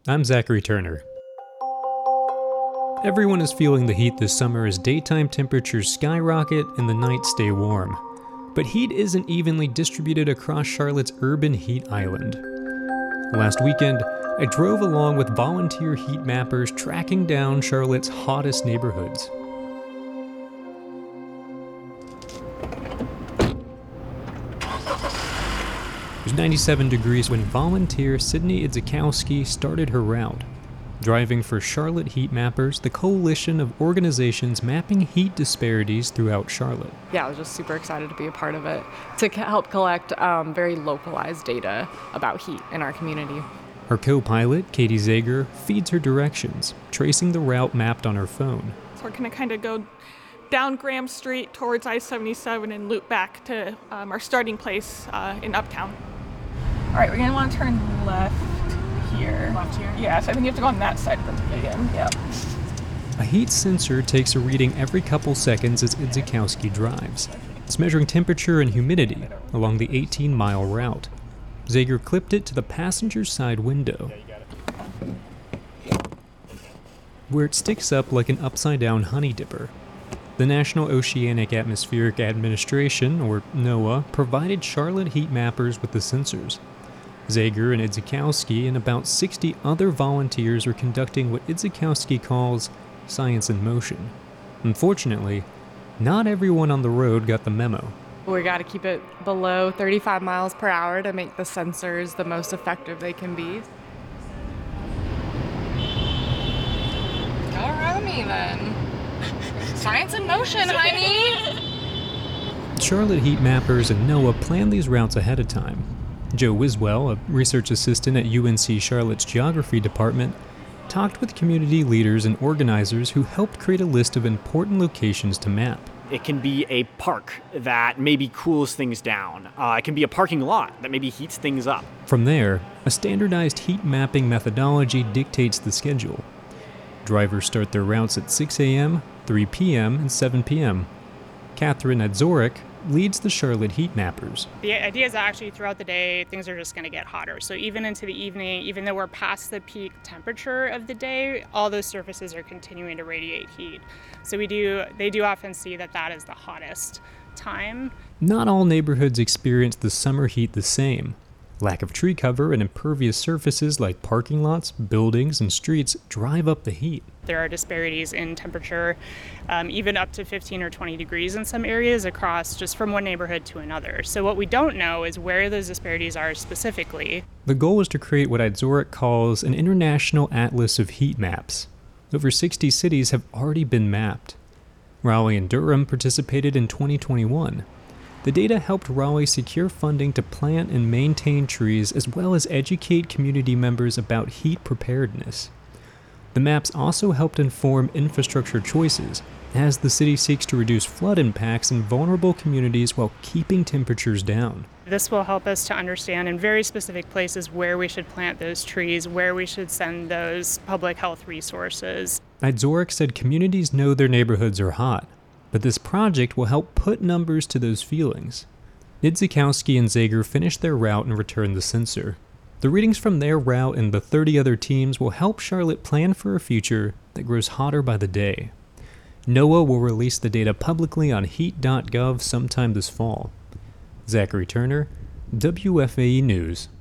I'm Zachary Turner. Everyone is feeling the heat this summer as daytime temperatures skyrocket and the nights stay warm. But heat isn't evenly distributed across Charlotte's urban heat island. Last weekend, I drove along with volunteer heat mappers tracking down Charlotte's hottest neighborhoods. It was 97 degrees when volunteer Sydney Idzikowski started her route, driving for Charlotte Heat Mappers, the coalition of organizations mapping heat disparities throughout Charlotte. Yeah, I was just super excited to be a part of it, to help collect very localized data about heat in our community. Her co-pilot, Katie Zager, feeds her directions, tracing the route mapped on her phone. So we're going to kind of go down Graham Street towards I-77 and loop back to our starting place in Uptown. All right, we're going to want to turn left here. Left here? Yeah, so I think you have to go on that side of the pavilion. Yeah. A heat sensor takes a reading every couple seconds as Idzikowski drives. It's measuring temperature and humidity along the 18-mile route. Zager clipped it to the passenger side window, where it sticks up like an upside-down honey dipper. The National Oceanic Atmospheric Administration, or NOAA, provided Charlotte heat mappers with the sensors. Zager and Idzikowski and about 60 other volunteers are conducting what Idzikowski calls science in motion. Unfortunately, not everyone on the road got the memo. We got to keep it below 35 miles per hour to make the sensors the most effective they can be. Go around me then. Science in motion, honey! Charlotte heat mappers and NOAA plan these routes ahead of time. Joe Wiswell, a research assistant at UNC Charlotte's Geography Department, talked with community leaders and organizers who helped create a list of important locations to map. It can be a park that maybe cools things down. It can be a parking lot that maybe heats things up. From there, a standardized heat mapping methodology dictates the schedule. Drivers start their routes at 6 a.m., 3 p.m., and 7 p.m. Catherine Adzorek leads the Charlotte Heat Mappers. The idea is that actually throughout the day, things are just going to get hotter. So even into the evening, even though we're past the peak temperature of the day, all those surfaces are continuing to radiate heat. So they do often see that is the hottest time. Not all neighborhoods experience the summer heat the same. Lack of tree cover and impervious surfaces like parking lots, buildings, and streets drive up the heat. There are disparities in temperature, even up to 15 or 20 degrees in some areas across just from one neighborhood to another. So what we don't know is where those disparities are specifically. The goal is to create what Adzorek calls an international atlas of heat maps. Over 60 cities have already been mapped. Raleigh and Durham participated in 2021. The data helped Raleigh secure funding to plant and maintain trees as well as educate community members about heat preparedness. The maps also helped inform infrastructure choices, as the city seeks to reduce flood impacts in vulnerable communities while keeping temperatures down. This will help us to understand in very specific places where we should plant those trees, where we should send those public health resources. Adzorek said communities know their neighborhoods are hot, but this project will help put numbers to those feelings. Idzikowski and Zager finished their route and returned the sensor. The readings from their route and the 30 other teams will help Charlotte plan for a future that grows hotter by the day. NOAA will release the data publicly on heat.gov sometime this fall. Zachary Turner, WFAE News.